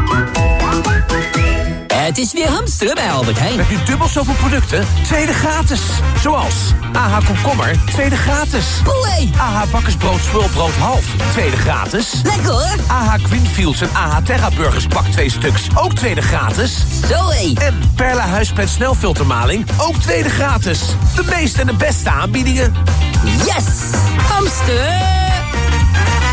Het is weer hamsteren bij Albert Heijn. Met nu dubbel zoveel producten, tweede gratis. Zoals A H komkommer, tweede gratis. Oei. A H bakkersbrood swirlbrood half, tweede gratis. Lekker hoor. A H Greenfields en A H Terra Burgers pak twee stuks, ook tweede gratis. Zoé. En Perla huispret snelfiltermaling, ook tweede gratis. De meeste en de beste aanbiedingen. Yes! Hamster!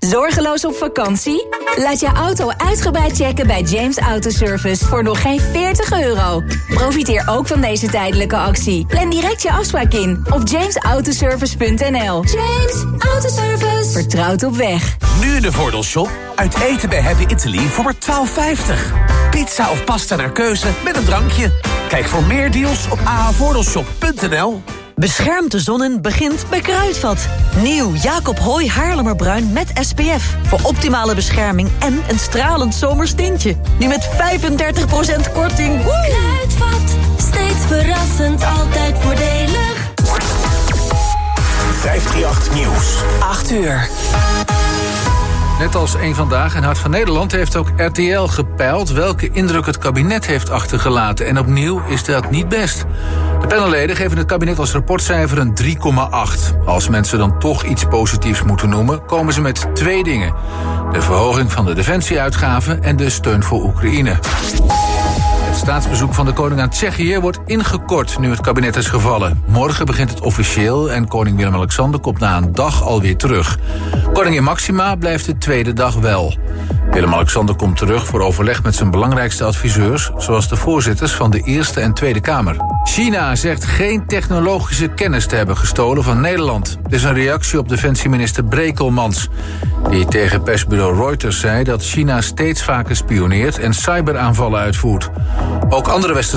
Zorgeloos op vakantie? Laat je auto uitgebreid checken bij James Autoservice voor nog geen veertig euro. Profiteer ook van deze tijdelijke actie. Plan direct je afspraak in op james autoservice punt n l. James Autoservice. Vertrouwd op weg. Nu in de Voordeel-shop. Uit eten bij Happy Italy voor maar twaalf vijftig. Pizza of pasta naar keuze met een drankje. Kijk voor meer deals op a h voordeelshop punt n l. Beschermt de zon in begint bij Kruidvat. Nieuw Jacob Hooy Haarlemmerbruin met S P F. Voor optimale bescherming en een stralend zomers tintje. Nu met vijfendertig procent korting. Woe! Kruidvat, steeds verrassend, altijd voordelig. vijfhonderdachttien Nieuws. acht uur. Net als Eén Vandaag en Hart van Nederland heeft ook R T L gepeild welke indruk het kabinet heeft achtergelaten. En opnieuw is dat niet best. De panelleden geven het kabinet als rapportcijfer een drie komma acht. Als mensen dan toch iets positiefs moeten noemen, komen ze met twee dingen. De verhoging van de defensieuitgaven en de steun voor Oekraïne. Het staatsbezoek van de koning aan Tsjechië wordt ingekort nu het kabinet is gevallen. Morgen begint het officieel en koning Willem-Alexander komt na een dag alweer terug. Koningin Maxima blijft de tweede dag wel. Willem-Alexander komt terug voor overleg met zijn belangrijkste adviseurs, zoals de voorzitters van de Eerste en Tweede Kamer. China zegt geen technologische kennis te hebben gestolen van Nederland. Dit is een reactie op defensieminister Brekelmans, die tegen persbureau Reuters zei dat China steeds vaker spioneert en cyberaanvallen uitvoert. Ook andere westerse